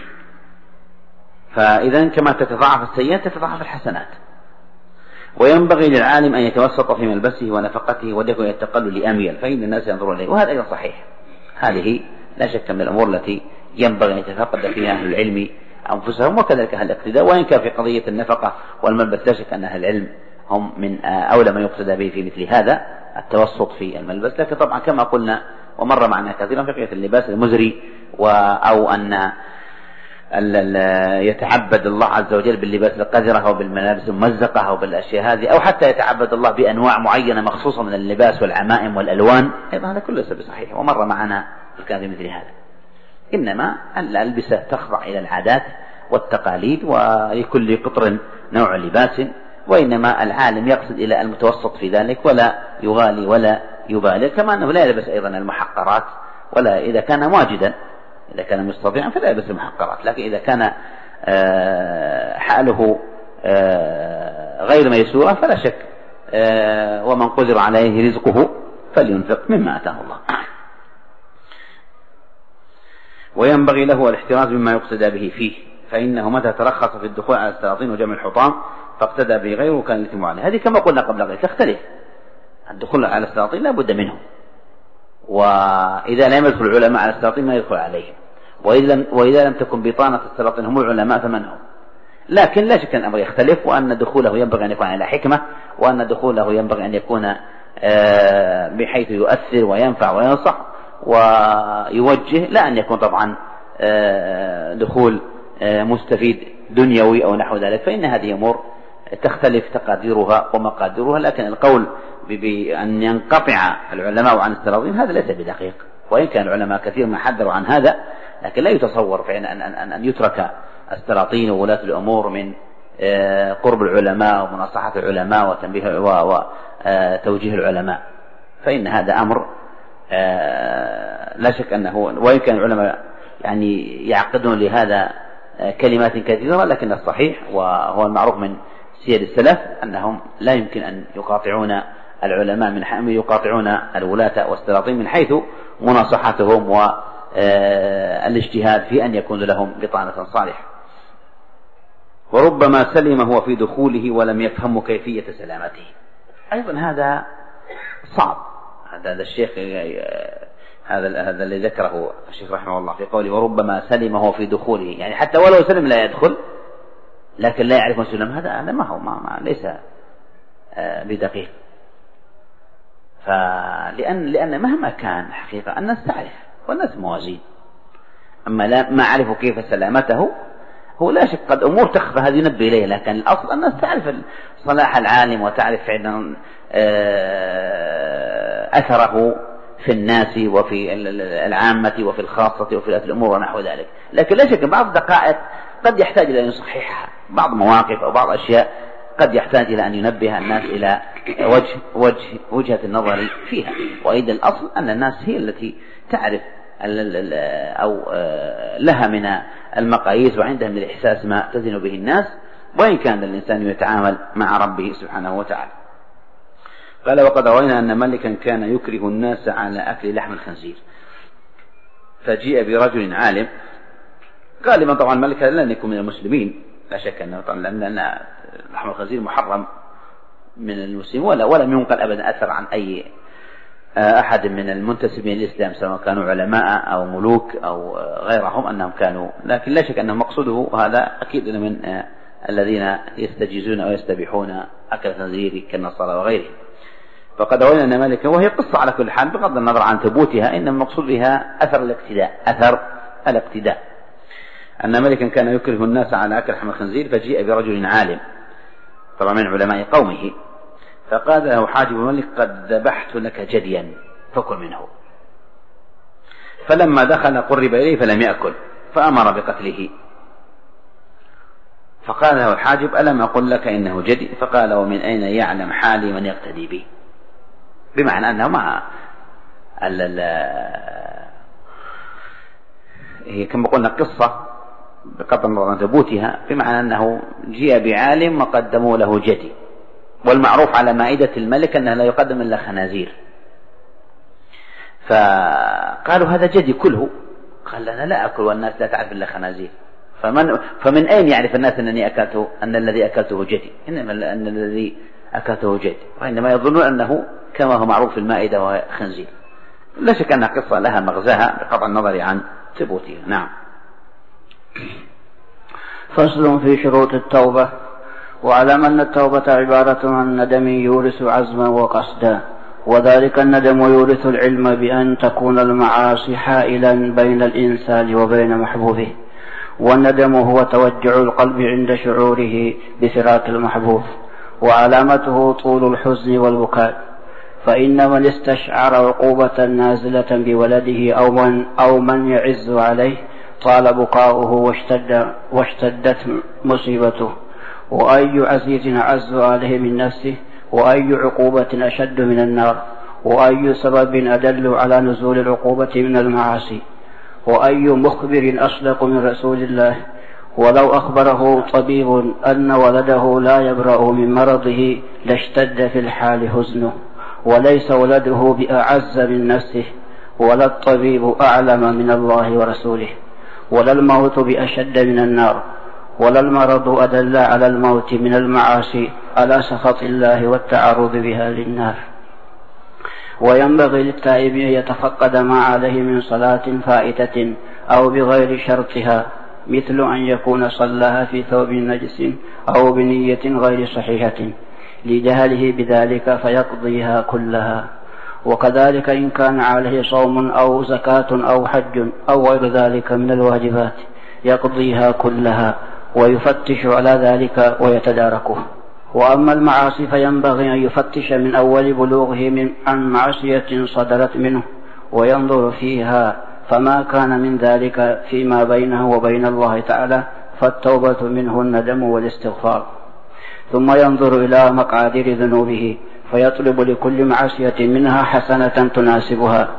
[SPEAKER 2] فإذا كما تتضاعف السيئات تتضاعف الحسنات. وينبغي للعالم أن يتوسط في ملبسه ونفقته وليكن يتقل لأميل، فإن الناس ينظرون إليه، وهذا أيضا صحيح. هذه لا شك من الأمور التي ينبغي أن يتفقد فيها أهل العلم أنفسهم، وكذلك أهل الاقتداء. وإن كان في قضية النفقة والملبس لا شك أن أهل العلم هم من أولى من يقتدى به في مثل هذا التوسط في الملبس. لكن طبعا كما قلنا ومر معنا كثيرا في قضية اللباس المزري، أو أن يتعبد الله عز وجل باللباس القذرة أو بالملابس الممزقة أو بالأشياء هذه، أو حتى يتعبد الله بأنواع معينة مخصوصة من اللباس والعمائم والألوان، أيضا هذا كله ليس بصحيح، ومر معنا كان في مثل هذا. إنما الألبسة تخضع إلى العادات والتقاليد، ولكل قطر نوع لباس، وإنما العالم يقصد إلى المتوسط في ذلك، ولا يغالي ولا يبالغ، كما أنه لا يلبس أيضا المحقرات، ولا إذا كان واجدا، إذا كان مستطيعا فلا يلبس المحقرات. لكن إذا كان حاله غير ميسورا فلا شك، ومن قدر عليه رزقه فلينفق مما آتاه الله. وينبغي له الاحتراز مما يقتدى به فيه، فإنه متى ترخص في الدخول على السلاطين وجمع الحطام فاقتدى به غيره كان الإثم عليه. هذه كما قلنا قبل ذلك تختلف، الدخول على السلاطين لا بد منه، وإذا لم يدخل العلماء على السلاطين ما يدخل عليهم، وإذا لم, وإذا لم تكن بطانة السلاطين هم العلماء فمن هم. لكن لا شك أن الأمر يختلف، وأن دخوله ينبغي أن يكون على حكمة، وأن دخوله ينبغي أن يكون بحيث يؤثر وينفع وينصح ويوجه، لا أن يكون طبعا دخول مستفيد دنيوي أو نحو ذلك، فإن هذه أمور تختلف تقاديرها ومقاديرها. لكن القول بأن ينقطع العلماء عن السلاطين هذا ليس بدقيق، وإن كان العلماء كثير ما حذروا عن هذا، لكن لا يتصور فعلا أن, أن, أن يترك السلاطين وولاة الأمور من قرب العلماء ومناصحة العلماء وتنبيه وتوجيه العلماء، فإن هذا أمر لا شك أنه وإن كان العلماء يعني يعقدون لهذا كلمات كثيرة، لكن الصحيح وهو المعروف من سير السلف أنهم لا يمكن أن يقاطعون العلماء من حيث يقاطعون الولاة والسلاطين من حيث مناصحتهم والاجتهاد في أن يكون لهم بطانة صالحة. وربما سلم هو في دخوله ولم يفهم كيفية سلامته. أيضا هذا صعب. هذا الشيخ هذا هذا الذي ذكره الشيخ رحمه الله في قوله وربما سلم هو في دخوله، يعني حتى ولو سلم لا يدخل لكن لا يعرف سلم، هذا هذا ما هو ما, ما ليس بدقيق. فلأن لأن مهما كان حقيقة الناس تعرف والناس موازين، أما لا ما عرفوا كيف سلامته هو لا شك قد أمور تخفى هذه ينبه إليه، لكن الأصل الناس تعرف صلاح العالم وتعرف فعلا أثره في الناس وفي العامة وفي الخاصة وفي الأمور ونحو ذلك. لكن لا شك بعض الدقائق قد يحتاج إلى أن يصححها، بعض مواقف أو بعض أشياء قد يحتاج إلى أن ينبه الناس إلى وجه وجه وجهة النظر فيها. وإذا الأصل أن الناس هي التي تعرف أو لها من المقاييس وعندها من الإحساس ما تزن به الناس، وإن كان الإنسان يتعامل مع ربه سبحانه وتعالى. قال وقد روينا أن ملكا كان يكره الناس على أكل لحم الخنزير، فجيء برجل عالم. غالبا طبعا الملك لن يكون من المسلمين، لا شك أنه طبعا لأن لحم الخنزير محرم من المسلمين، ولا ولم ينقل أبدا أثر عن أي أحد من المنتسبين للإسلام سواء كانوا علماء أو ملوك أو غيرهم أنهم كانوا، لكن لا شك أن مقصوده هذا أكيد من الذين يستجيزون أو يستبيحون أكل الخنزير كالنصارى وغيرهم. فقد روينا أن مالكا، وهي قصة على كل حال بغض النظر عن ثبوتها، إنما المقصود بها أثر الاقتداء أثر الاقتداء أن ملكا كان يكره الناس على أكل لحم الخنزير، فجيء برجل عالم طبعا من علماء قومه، فقال له حاجب الملك قد ذبحت لك جديا فكل منه. فلما دخل قرب إليه فلم يأكل فأمر بقتله. فقال له الحاجب ألم أقل لك إنه جدي؟ فقال ومن أين يعلم حالي من يقتدي بي؟ بمعنى أنه ما هي كما قلنا قصة بقدر من ثبوتها، بمعنى أنه جاء بعالم وقدموا له جدي، والمعروف على مائدة الملك أنه لا يقدم إلا خنازير. فقالوا هذا جدي كله، قال أنا لا أكل والناس لا تعرف إلا خنازير. فمن فمن أين يعرف الناس أنني أكلته أن الذي أكلته جدي؟ إنما أن الذي أكلته جدي، وإنما يظنون أنه كما هو معروف في المائدة وهو خنزير. لا شك أن قصة لها مغزاها بقطع النظر عن ثبوتها. نعم.
[SPEAKER 1] فصل في شروط التوبة. واعلم أن التوبة عبارة عن ندم يورث عزما وقصدا، وذلك الندم يورث العلم بأن تكون المعاصي حائلا بين الإنسان وبين محبوبه، والندم هو توجع القلب عند شعوره بفراق المحبوب، وعلامته طول الحزن والبكاء. فإن من استشعر عقوبة نازلة بولده أو من, أو من يعز عليه طال بكاؤه واشتد واشتدت مصيبته. وأي عزيز أعز عليه من نفسه، وأي عقوبة أشد من النار، وأي سبب أدل على نزول العقوبة من المعاصي، وأي مخبر أصدق من رسول الله. ولو أخبره طبيب أن ولده لا يبرأ من مرضه لاشتد في الحال حزنه، وليس ولده بأعز من نفسه، ولا الطبيب أعلم من الله ورسوله، ولا الموت بأشد من النار، ولا المرض أدل على الموت من المعاصي على سخط الله والتعرض بها للنار. وينبغي للتائب أن يتفقد ما عليه من صلاة فائتة أو بغير شرطها، مثل أن يكون صلاها في ثوب نجس أو بنية غير صحيحة لجهله بذلك فيقضيها كلها. وكذلك إن كان عليه صوم أو زكاة أو حج أو غير ذلك من الواجبات يقضيها كلها ويفتش على ذلك ويتداركه. وأما المعاصي فينبغي أن يفتش من أول بلوغه من عن معصية صدرت منه وينظر فيها، فما كان من ذلك فيما بينه وبين الله تعالى فالتوبة منه الندم والاستغفار. ثم ينظر إلى مقادير ذنوبه فيطلب لكل معصية منها حسنة تناسبها،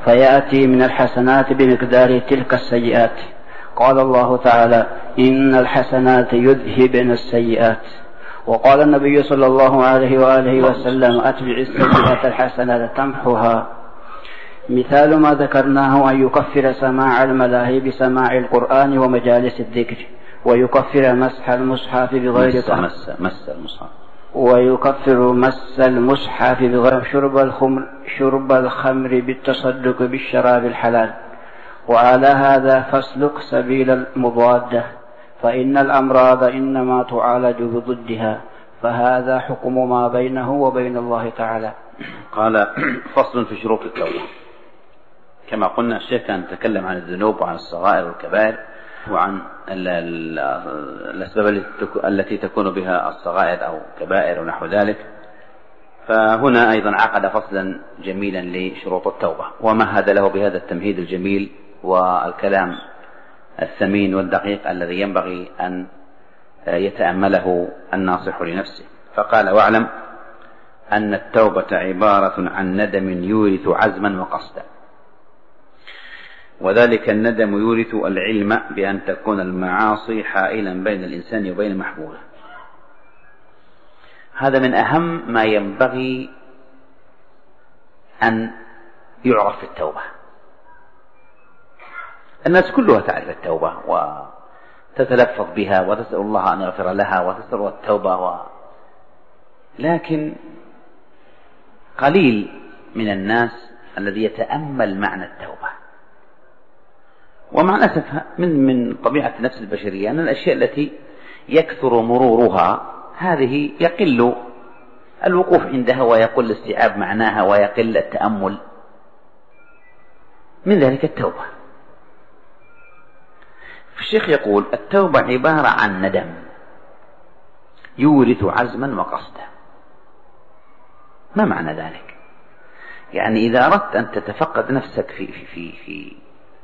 [SPEAKER 1] فيأتي من الحسنات بمقدار تلك السيئات. قال الله تعالى: إن الحسنات يذهبن السيئات. وقال النبي صلى الله عليه وآله وسلم: أتبع السيئة الحسنة تمحها. مثال ما ذكرناه أن يكفر سماع الملاهي بسماع القرآن ومجالس الذكر، ويكفر مسح المصحف بغير طهر
[SPEAKER 2] مس, مس المصحف
[SPEAKER 1] ويكفر مس المصحف بغير شرب الخمر شرب الخمر بالتصدق بالشراب الحلال. وعلى هذا فاسلك سبيل المضادة، فإن الأمراض إنما تعالج بضدها، فهذا حكم ما بينه وبين الله تعالى.
[SPEAKER 2] قال: فصل في شروط التوبة. كما قلنا الشيخ كان يتكلم عن الذنوب وعن الصغائر والكبائر وعن الأسباب التي تكون بها الصغائر أو كبائر ونحو ذلك، فهنا أيضا عقد فصلا جميلا لشروط التوبة، ومهد له بهذا التمهيد الجميل والكلام الثمين والدقيق الذي ينبغي أن يتأمله الناصح لنفسه. فقال: واعلم أن التوبة عبارة عن ندم يورث عزما وقصدا، وذلك الندم يورث العلم بأن تكون المعاصي حائلا بين الإنسان وبين محبوبه. هذا من أهم ما ينبغي أن يعرف في التوبة. الناس كلها تعرف التوبة وتتلفظ بها وتسأل الله أن يغفر لها وتسأل التوبة و... لكن قليل من الناس الذي يتأمل معنى التوبة. ومع الأسف من من طبيعة النفس البشرية أن الأشياء التي يكثر مرورها هذه يقل الوقوف عندها ويقل استيعاب معناها ويقل التأمل. من ذلك التوبة. الشيخ يقول: التوبة عبارة عن ندم يورث عزما وقصدا. ما معنى ذلك؟ يعني إذا أردت أن تتفقد نفسك في في في, في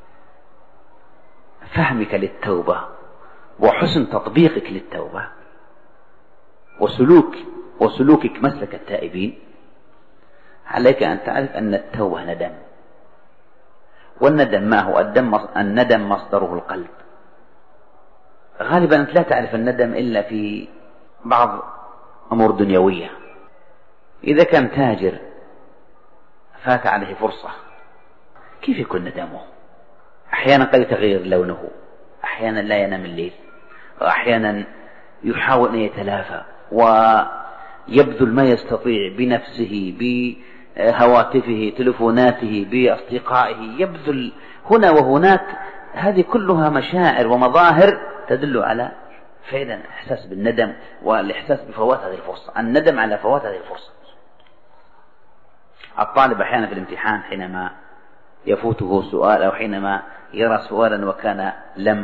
[SPEAKER 2] فهمك للتوبة وحسن تطبيقك للتوبة وسلوك وسلوكك مسلك التائبين، عليك أن تعرف أن التوبة ندم. والندم ما هو؟ الندم مصدره القلب. غالبا أنت لا تعرف الندم إلا في بعض أمور دنيوية. إذا كان تاجر فات عليه فرصة كيف يكون ندمه؟ أحيانا قد يتغير لونه، أحيانا لا ينام الليل، وأحيانا يحاول أن يتلافى ويبذل ما يستطيع بنفسه بهواتفه تلفوناته بأصدقائه، يبذل هنا وهناك. هذه كلها مشاعر ومظاهر تدل على فعلا إحساس بالندم والإحساس بفوات هذه الفرصة، الندم على فوات هذه الفرصة. الطالب أحيانا في الامتحان حينما يفوته سؤال أو حينما يرى سؤالا وكان لم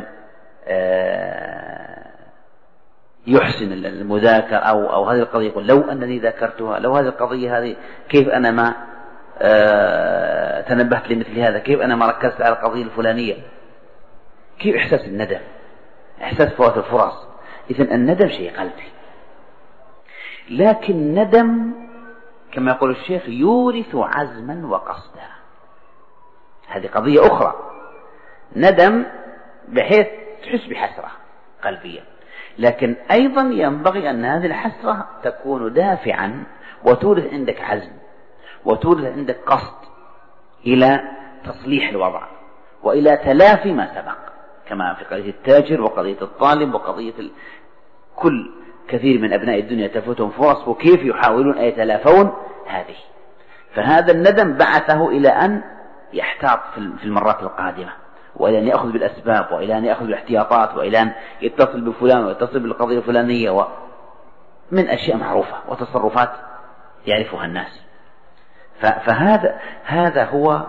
[SPEAKER 2] يحسن المذاكرة أو أو هذه القضية يقول: لو أنني ذاكرتها، لو هذه القضية هذه كيف أنا ما تنبهت لمثل هذا، كيف أنا ما ركزت على القضية الفلانية. كيف إحساس الندم، إحساس فوات الفرص. إذن الندم شيء قلبي، لكن الندم كما يقول الشيخ يورث عزما وقصدا. هذه قضية أخرى. ندم بحيث تحس بحسرة قلبية، لكن أيضا ينبغي أن هذه الحسرة تكون دافعا وتورث عندك عزم وتورث عندك قصد إلى تصليح الوضع وإلى تلافي ما سبق، كما في قضية التاجر وقضية الطالب وقضية ال... كل كثير من أبناء الدنيا تفوتهم فرص وكيف يحاولون أن يتلافون هذه. فهذا الندم بعثه إلى أن يحتاط في المرات القادمة، وإلى أن يأخذ بالأسباب، وإلى أن يأخذ بالاحتياطات، وإلى أن يتصل بفلان ويتصل بالقضية الفلانية، ومن أشياء معروفة وتصرفات يعرفها الناس. فهذا هذا هو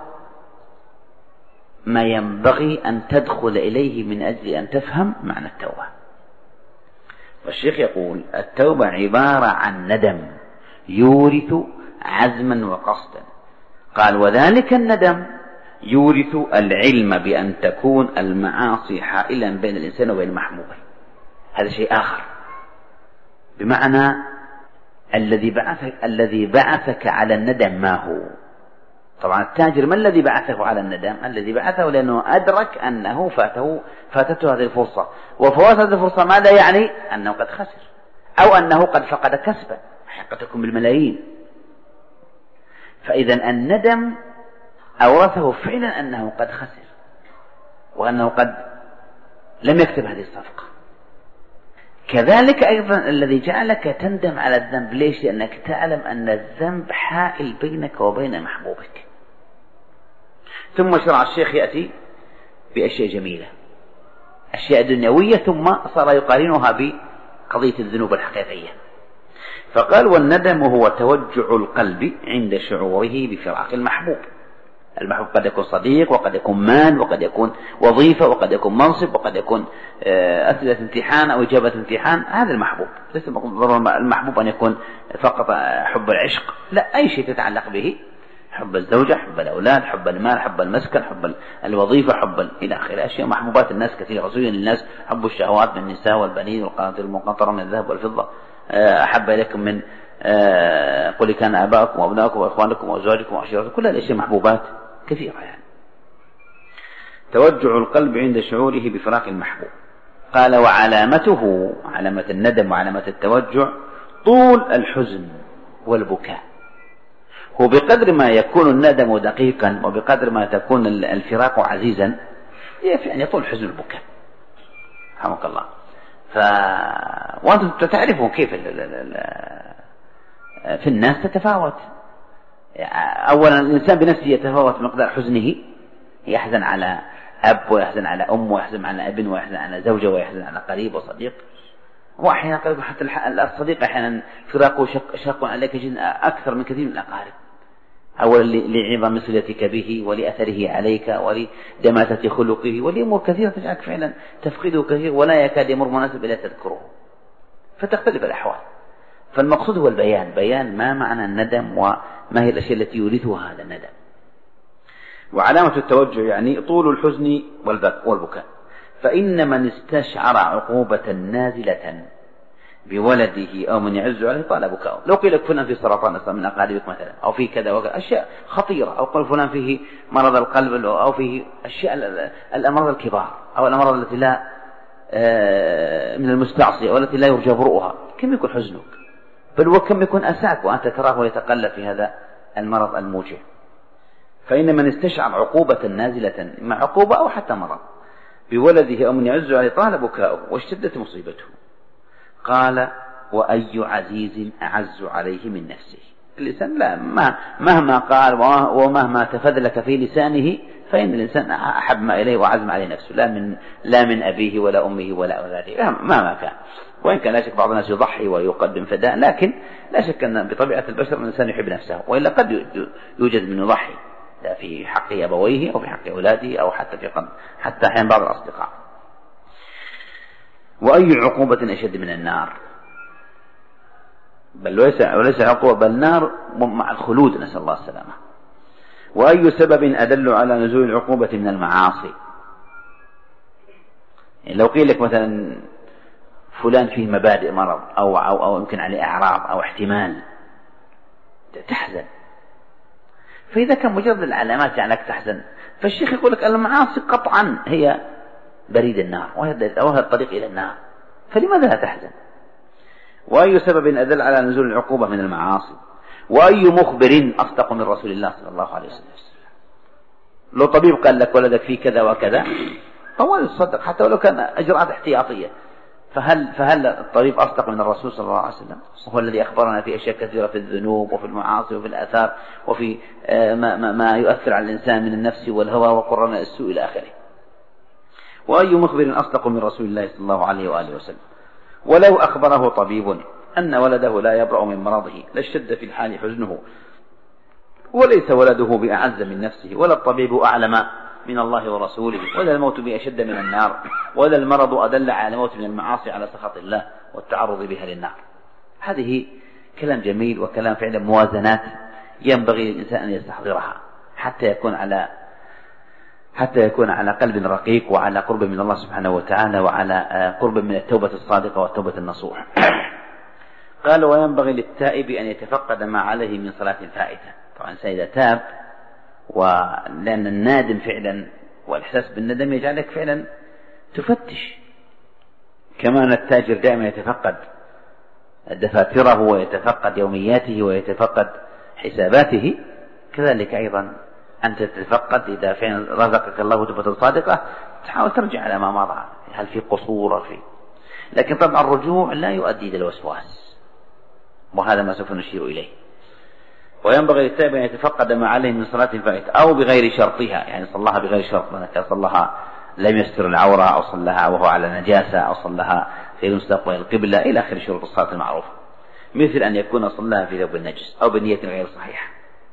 [SPEAKER 2] ما ينبغي أن تدخل إليه من أجل أن تفهم معنى التوبة. والشيخ يقول: التوبة عبارة عن ندم يورث عزما وقصدا. قال: وذلك الندم يورث العلم بأن تكون المعاصي حائلا بين الإنسان وبين محبوبه. هذا شيء آخر، بمعنى الذي بعثك الذي بعثك على الندم ما هو؟ طبعا التاجر ما الذي بعثه على الندم؟ الذي بعثه لأنه أدرك أنه فاته فاتته هذه الفرصة، وفوات هذه الفرصة ماذا يعني؟ أنه قد خسر أو أنه قد فقد كسبا قد تكون بالملايين. فإذا الندم أورثه فعلا أنه قد خسر وأنه قد لم يكسب هذه الصفقة. كذلك أيضا الذي جعلك تندم على الذنب، ليش؟ لأنك تعلم أن الذنب حائل بينك وبين محبوبك. ثم شرع الشيخ يأتي بأشياء جميلة، أشياء دنيوية، ثم صار يقارنها بقضية الذنوب الحقيقية. فقال: والندم هو توجع القلب عند شعوره بفراق المحبوب. المحبوب قد يكون صديق، وقد يكون مال، وقد يكون وظيفة، وقد يكون منصب، وقد يكون أسئلة امتحان أو إجابة امتحان. هذا المحبوب، ليس المحبوب أن يكون فقط حب العشق، لا، أي شيء تتعلق به، حب الزوجة، حب الأولاد، حب المال، حب المسكن، حب الوظيفة، حب إلى آخره. أشياء محبوبات الناس كثيرة، زين للناس حب الشهوات من النساء والبنين والقناطير المقنطرة من الذهب والفضة، أحب إليكم من قل كان آباؤكم وأبناؤكم وإخوانكم وأزواجكم وعشيرتكم، كل الأشياء محبوبات كثيرة يعني. توجع القلب عند شعوره بفراق المحبوب. قال: وعلامته، علامة الندم وعلامة التوجع، طول الحزن والبكاء. هو بقدر ما يكون الندم دقيقا وبقدر ما تكون الفراق عزيزا يعني يطول الحزن والبكاء. رحمك الله. ف... وأنتم تعرفون كيف ال... ال... ال... في الناس تتفاوت. أولا الإنسان بنفسه يتفاوت مقدار حزنه، يحزن على أب ويحزن على أم ويحزن على ابن ويحزن على زوجة ويحزن على قريب وصديق. وأحيانا قريب حتى الصديق أحيانا فراقه شق, شق عليك جدا أكثر من كثير من الأقارب. أولا لعظم صلتك به ولأثره عليك ولدماثة خلقه ولأمور كثيرة تجعلك فعلا تفقده كثير ولا يكاد يمر مناسب إلا تذكره، فتختلف الأحوال. فالمقصود هو البيان، بيان ما معنى الندم وما هي الأشياء التي يورثها هذا الندم. وعلامة التوجع يعني طول الحزن والبكاء. فإن من استشعر عقوبة نازلة بولده أو من يعز عليه طال بكاؤه. لو قيل لك فلان في سرطان أصلا من أقاربك مثلا، أو في كذا وكذا، أشياء خطيرة، أو قل فلان فيه مرض القلب، أو فيه أشياء الأمراض الكبار، أو الأمراض التي لا من المستعصية والتي لا يرجى برؤها، كم يكون حزنك، بل وكم يكون أساك وأنت تراه يتقلب في هذا المرض الموجع. فإن من استشعر عقوبة نازلة، إما عقوبة أو حتى مرض، بولده أو من يعز عليه طال بكاؤه واشتدت مصيبته. قال: وأي عزيز أعز عليه من نفسه. اللسان لا، ما مهما قال ومهما تفذلك في لسانه فإن الإنسان أحب ما إليه وعزم عليه نفسه، لا من لا من أبيه ولا أمه ولا أولاده مهما كان. وإن كان لا شك بعض الناس يضحي ويقدم فداء، لكن لا شك أن بطبيعة البشر الإنسان يحب نفسه، وإلا قد يوجد من يضحي في حق أبويه أو في حق أولاده أو حتى في قد حتى أحيانا بعض الأصدقاء. وأي عقوبة أشد من النار، بل ليس وليس عقوبة بل نار مع الخلود، نسأل الله السلامة. وأي سبب أدل على نزول العقوبة من المعاصي. يعني لو قيل لك مثلا فلان فيه مبادئ مرض أو أو أو يمكن عليه أعراض أو احتمال، تحزن. فإذا كان مجرد العلامات جعلك تحزن، فالشيخ يقول لك المعاصي قطعا هي بريد النار وهي الطريق إلى النار، فلماذا لا تحزن؟ وأي سبب أدل على نزول العقوبة من المعاصي. وأي مخبر أصدق من رسول الله صلى الله عليه وسلم. لو طبيب قال لك ولدك فيه كذا وكذا فهو يصدق حتى ولو كان إجراءات احتياطية، فهل فهل الطبيب أصدق من الرسول صلى الله عليه وسلم؟ وهو الذي أخبرنا في أشياء كثيرة في الذنوب وفي المعاصي وفي الآثار وفي ما, ما, ما يؤثر على الإنسان من النفس والهوى وقرن السوء إلى آخره. وأي مخبر أصدق من رسول الله صلى الله عليه وآله وسلم. ولو أخبره طبيب أن ولده لا يبرأ من مرضه لاشتد في الحال حزنه، وليس ولده بأعز من نفسه، ولا الطبيب أعلم من الله ورسوله، ولا الموت بأشد من النار، ولا المرض أدل على الموت من المعاصي على سخط الله والتعرض بها للنار. هذه كلام جميل وكلام فعلا موازنات ينبغي للإنسان أن يستحضرها حتى يكون على حتى يكون على قلب رقيق وعلى قرب من الله سبحانه وتعالى وعلى قرب من التوبة الصادقة والتوبة النصوح. قال: وينبغي للتائب أن يتفقد ما عليه من صلاة فائتة. طبعا إذا تاب ولأن النادم فعلا والإحساس بالندم يجعلك فعلا تفتش، كما أن التاجر دائما يتفقد دفاتره ويتفقد يومياته ويتفقد حساباته، كذلك أيضا أنت تتفقد إذا فعلا رزقك الله توبة صادقة تحاول ترجع على ما مضى، هل في قصور في. لكن طبعا الرجوع لا يؤدي إلى الوسواس، وهذا ما سوف نشير إليه. وينبغي للتائب أن يتفقد ما عليه من صلاة فائتة أو بغير شرطها، يعني صلاها بغير شرط، مثلا صلاها لم يستر العورة، أو صلاها وهو على نجاسة، أو صلاها في مستقبل القبلة، إلى آخر شروط الصلاة المعروفة، مثل أن يكون صلاها في ثوب النجس أو بنية غير صحيحة.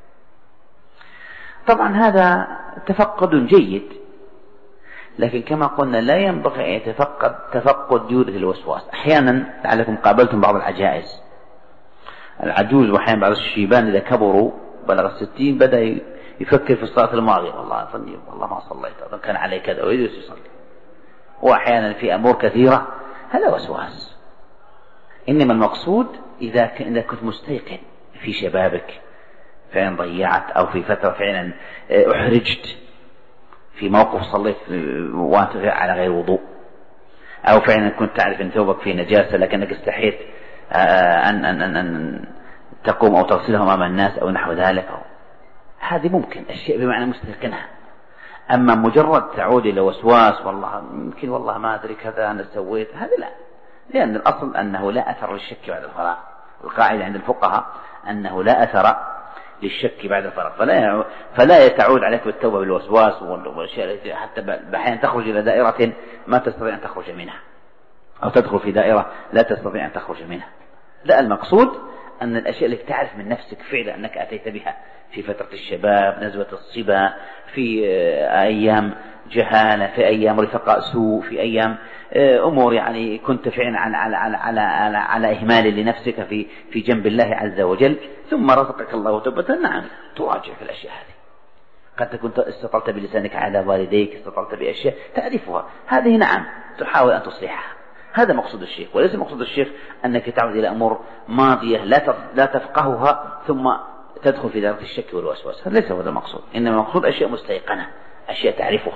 [SPEAKER 2] طبعا هذا تفقد جيد، لكن كما قلنا لا ينبغي أن يتفقد تفقد جودة الوسواس. أحيانا لعلكم قابلتم بعض العجائز، العجوز وأحيانا بعض الشيبان إذا كبروا بلغ الستين بدأ يفكر في الصلاة الماضية، والله ظني والله ما صليت، كان علي كذا ويريد يصلي، وأحيانا في أمور كثيرة، هذا وسواس. إنما المقصود إذا إذا كنت مستيقن في شبابك فعلا ضيعت، أو في فترة فعلا أحرجت في موقف صليت وأنت على غير وضوء، أو فعلا كنت تعرف أن ثوبك فيه نجاسة لكنك استحيت أن, أن, أن, أن تقوم أو تغسلها أمام الناس أو نحو ذلك، أو هذه ممكن الشيء بمعنى مستيقنها. أما مجرد تعود إلى وسواس والله يمكن والله ما أدري كذا أنا سويت، هذا لا، لأن الأصل أنه لا أثر للشك بعد الفراغ. القاعدة عند الفقهاء أنه لا أثر للشك بعد الفراغ، فلا فلا يتعود عليك بالتوبة بالوسواس والأشياء التي حتى أحيانا تخرج إلى دائرة ما تستطيع أن تخرج منها، أو تدخل في دائرة لا تستطيع أن تخرج منها. لا، المقصود أن الأشياء التي تعرف من نفسك فعلا أنك أتيت بها في فترة الشباب، نزوة الصبا، في أيام جهالة، في أيام رفقاء سوء، في أيام أمور يعني كنت فعلا على على على على, على, على إهمال لنفسك في في جنب الله عز وجل، ثم رزقك الله توبة، نعم تراجع في الأشياء هذه. قد تكون استطلت بلسانك على والديك، استطلت بأشياء تعرفها، هذه نعم تحاول أن تصلحها. هذا مقصود الشيخ، وليس مقصود الشيخ أنك تعود إلى أمور ماضية لا لا تفقهها ثم تدخل في دائرة الشك والوسواس، هذا ليس هذا المقصود. إنما المقصود أشياء مستيقنة، أشياء تعرفها،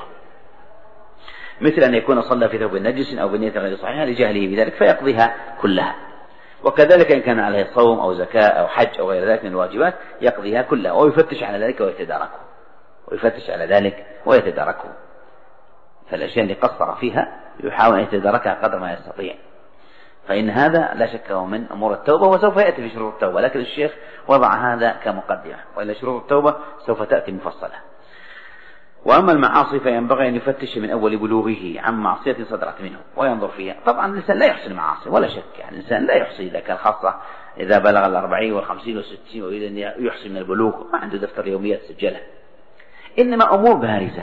[SPEAKER 2] مثل أن يكون صلى في ثوب نجس أو بنية غير صحيحة لجهله بذلك فيقضيها كلها. وكذلك إن كان عليه صوم أو زكاة أو حج أو غير ذلك من الواجبات يقضيها كلها، ويفتش على ذلك ويتداركه ويفتش على ذلك ويتداركه. فالأشياء اللي قصر فيها يحاول أن يتداركها قدر ما يستطيع، فإن هذا لا شك هو من أمور التوبة، وسوف يأتي في شروط التوبة، لكن الشيخ وضع هذا كمقدمة، وإلا شروط التوبة سوف تأتي مفصلة. وأما المعاصي فينبغي أن يفتش من أول بلوغه عن معصية صدرت منه وينظر فيها. طبعا الإنسان لا يحصي المعاصي ولا شك، يعني الإنسان لا يحصي، إذا كان خاصة إذا بلغ الأربعين والخمسين والستين ويريد أن يحصي من البلوغ ما عنده دفتر يوميات سجلها، إنما أمور بارزة،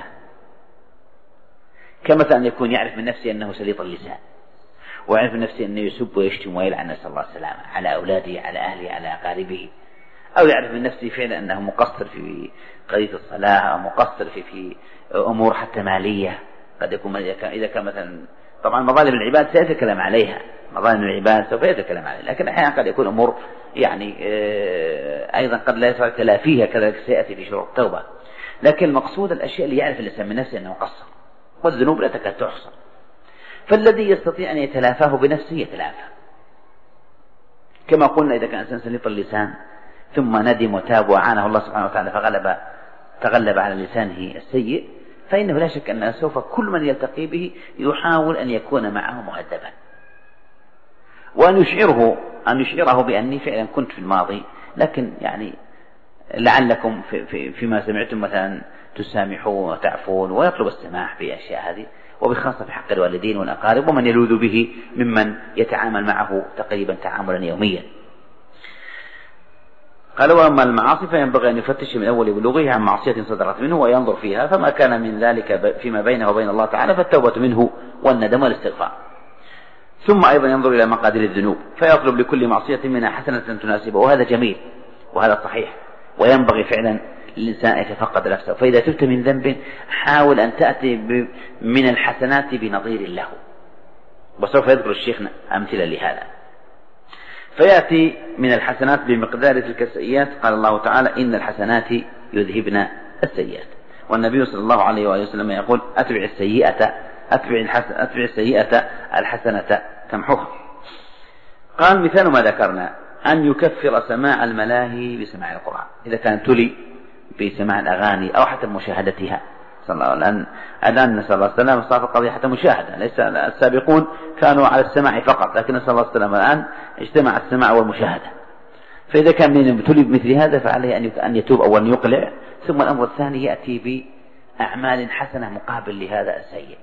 [SPEAKER 2] كمثلا أن يكون يعرف من نفسه أنه سليط اللسان، ويعرف من نفسه أنه يسب ويشتم ويلعن، نسأل الله السلامة، على أولاده على أهله على أقاربه، أو يعرف من نفسه فعلا أنه مقصر في قضية الصلاة، أو مقصر في في أمور حتى مالية. قد يكون إذا كان مثلا، طبعا مظالم العباد سيتكلم عليها، مظالم العباد سوف يتكلم عليها، لكن أحيانا قد يكون أمور يعني أيضا قد لا يستطيع تلافيها، كذلك سيأتي في شروط التوبة. لكن المقصود الأشياء اللي يعرف الإنسان من نفسه أنه مقصر، والذنوب لا تكاد تحصى، فالذي يستطيع أن يتلافاه بنفسه يتلافى. كما قلنا إذا كان إنسان سليط اللسان ثم ندم وتاب وعانه الله سبحانه وتعالى فغلب تغلب على لسانه السيء، فإنه لا شك أن سوف كل من يلتقي به يحاول أن يكون معه مؤدبا، وأن يشعره أن يشعره بأني فعلا كنت في الماضي، لكن يعني لعلكم في في فيما سمعتم مثلا تسامحون وتعفون، ويطلب السماح بأشياء هذه، وبخاصة في حق الوالدين والأقارب ومن يلوذ به ممن يتعامل معه تقريبا تعاملا يوميا. قال: وأما المعاصي فينبغي أن يفتش من أول بلوغه عن معصية صدرت منه وينظر فيها، فما كان من ذلك فيما بينه وبين الله تعالى فالتوبة منه والندم والاستغفار. ثم أيضا ينظر إلى مقادير الذنوب فيطلب لكل معصية منها حسنة تناسبه، وهذا جميل وهذا صحيح، وينبغي فعلا للإنسان أن يتفقد نفسه. فإذا تبت من ذنب حاول أن تأتي من الحسنات بنظير له، وسوف يذكر الشيخ أمثلة لهذا. فيأتي من الحسنات بمقدار تلك السيئات. قال الله تعالى: إن الحسنات يذهبن السيئات. والنبي صلى الله عليه وآله وسلم يقول أتبع السيئة أتبع الحسنة أتبع السيئة الحسنة تمحوها. قال مثال ما ذكرنا أن يكفر سماع الملاهي بسماع القرآن إذا كان تلي بسماع الأغاني أو حتى مشاهدتها. صلى الله الآن الآن نسأل الله السلامة صار القضية حتى مشاهدة، ليس السابقون كانوا على السماع فقط، لكن نسأل الله السلامة الآن اجتمع السماع والمشاهدة. فإذا كان من يبتلي بمثل هذا فعليه أن يتوب أو أن يقلع، ثم الأمر الثاني يأتي بأعمال حسنة مقابل لهذا السيء.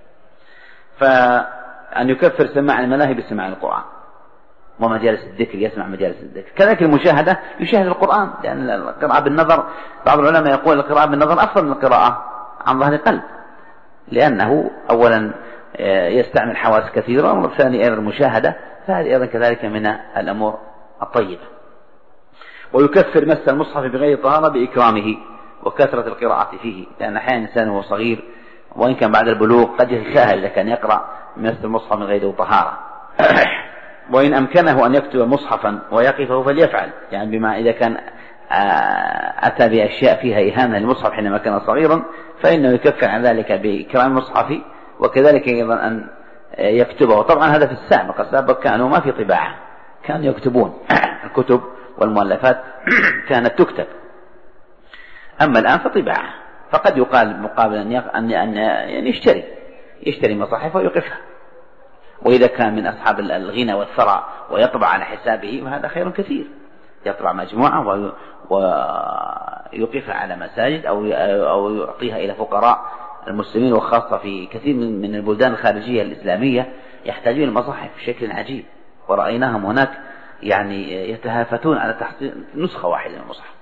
[SPEAKER 2] فأن يكفر سماع الملاهي بسماع القرآن ومجالس الذكر، يسمع مجالس الذكر. كذلك المشاهدة يشاهد القرآن، لأن القراءة بالنظر بعض العلماء يقول القراءة بالنظر أفضل من القراءة عن ظهر قلب، لأنه أولا يستعمل حواس كثيرة، والثاني أيضا المشاهدة، فهذه أيضا كذلك من الأمور الطيبة. ويكفر مس المصحف بغير طهارة بإكرامه وكثرة القراءة فيه، لأن أحيانا الإنسان وهو صغير وإن كان بعد البلوغ قد يتساهل إذا كان يقرأ مس المصحف من غير طهارة. وإن أمكنه أن يكتب مصحفا ويقفه فليفعل، يعني بما إذا كان أتى بأشياء فيها إهانة للمصحف حينما كان صغيرا فإنه يكفر عن ذلك بإكرام المصحف، وكذلك أيضا أن يكتبه. وطبعا هذا في السابق، السابق كانوا ما في طباعة، كانوا يكتبون الكتب والمؤلفات كانت تكتب، أما الآن فطباعة. فقد يقال مقابل أن أن يعني يشتري يشتري مصاحف ويوقفها، وإذا كان من أصحاب الغنى والثراء ويطبع على حسابه فهذا خير كثير، يطبع مجموعة ويوقفها على مساجد أو أو يعطيها إلى فقراء المسلمين، وخاصة في كثير من البلدان الخارجية الإسلامية يحتاجون المصاحف بشكل عجيب، ورأيناهم هناك يعني يتهافتون على تحصيل نسخة واحدة من المصحف.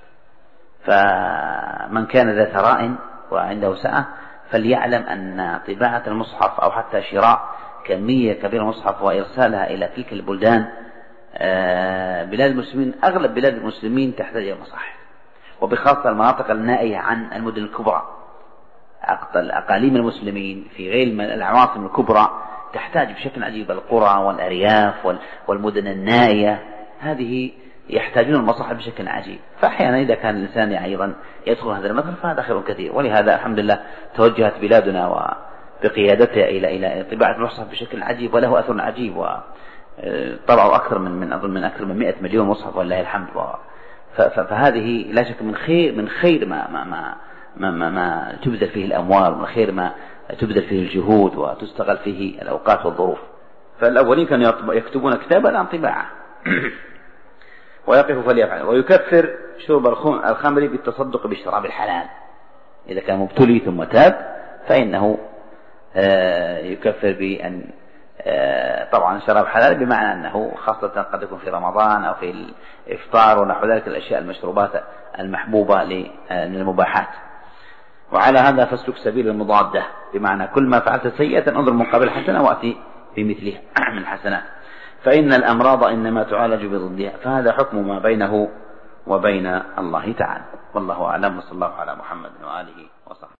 [SPEAKER 2] فمن كان ذا ثراء وعنده سعة فليعلم أن طباعة المصحف أو حتى شراء كمية كبيرة من المصحف وإرسالها إلى تلك البلدان بلاد المسلمين، أغلب بلاد المسلمين تحتاج إلى المصاحف، وبخاصة المناطق النائية عن المدن الكبرى. أقاليم المسلمين في غير العواصم الكبرى تحتاج بشكل عجيب، القرى والأرياف والمدن النائية هذه يحتاجون المصاحف بشكل عجيب. فأحيانا إذا كان الإنسان أيضا يدخل هذا المثل فهذا خير كثير. ولهذا الحمد لله توجهت بلادنا وبقيادتها إلى إلى طباعة المصحف بشكل عجيب وله أثر عجيب، وطبعوا أكثر من من أظن من أكثر من مئة مليون مصحف ولله الحمد. فهذه لا شك من خير من خير ما ما ما ما, ما, ما تبذل فيه الأموال، ومن خير ما تبذل فيه الجهود وتستغل فيه الأوقات والظروف. فالأولين كانوا يكتبون كتابا عن طباعة. ويقف فليفعل. ويكفر شرب الخمر بالتصدق بالشراب الحلال، إذا كان مبتلي ثم تاب فإنه يكفر بأن طبعا شراب حلال بمعنى أنه خاصة قد يكون في رمضان أو في الإفطار ونحو ذلك الأشياء المشروبات المحبوبة من المباحات. وعلى هذا فاسلك سبيل المضادة، بمعنى كل ما فعلت سيئة انظر مقابل حسنة وأتي بمثلها من الحسنات، فإن الأمراض إنما تعالج بضدها. فهذا حكم ما بينه وبين الله تعالى، والله أعلم، وصلى الله على محمد وآله وصحبه.